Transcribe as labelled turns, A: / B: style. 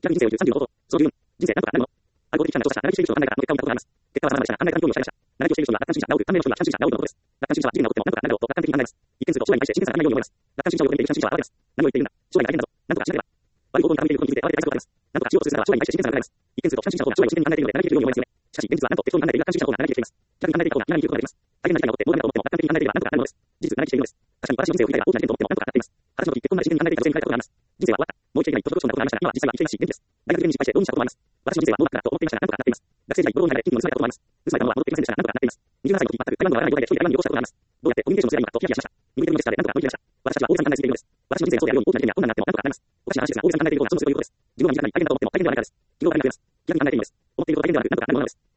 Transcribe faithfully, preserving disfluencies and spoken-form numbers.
A: 逆に人生をじゅう、さんじゅうのこと、その自分、人生なんとかなるもの。アルゴリ的な調査者、長期主義者を考えた結果を見たことがあります。結果は様々でしたが、考えた環境を理解しました。長期をしている人には楽観主義者、なお、反面の人には悲観主義者、なおのことです。楽観主義者は事件が起こってもなんとかなるだろうと楽観的に考えます。一見すると将来に対して真剣さがないように思います。楽観主義者を読んでいる悲観主義者は慌てます。何を言っているんだ。将来が大変だぞ。なんとかしなければ。悪い方向に傾いていることに気づいて慌てて対策を立てます。なんとかしようとする姿は将来に対して真剣さが考えます。一見すると悲観主義者の方が将来を真剣に考えているので嘆いているように思いますよね。しかし、現実はなんと適当に考えている楽観主義者の方が嘆いています。逆に考えていた方が気がに生きることができます。大変な事件が起こってどうでもいいと思っても楽観的に考えていればなんとかなるものです。事実、嘆いているのです。確かに私の人生を振り返れば大きな事件と思ってもなんとかなっています。私の時結婚まで真剣に考えていた女性に変えたことがあります。人生は終わった。もう生きていないと少しのことがありましたが、今は実際は生きていないし元気です。大学受験に失敗して浪人したこともあります。私の人生はもうだからと思っていましたがなんとかなっています。学生時代、泥棒になれ金を盗まれたこともあります。盗まれたものは戻ってきませんでしたがなんとかなっています。にじゅうななさいの時、全く台湾の笑わない状態で一人で台湾に旅行したことがあります。どうやってコミュニケーションをすればいいのかとヒヤヒヤしました。右手ののでしたでなんとか乗り切れました。私たちは大げさに考えすぎているのです。私の人生がそうであるように大きな事件や困難になってもなんとかなります。おかしな話ですが大げさに考えていることがそのすごいことです。自分は身近に大変だと思っても大変ではないからです。自分は大変ではないからです。気がかりになっているのです。思っていることが大変ではなくなんとかなるものです。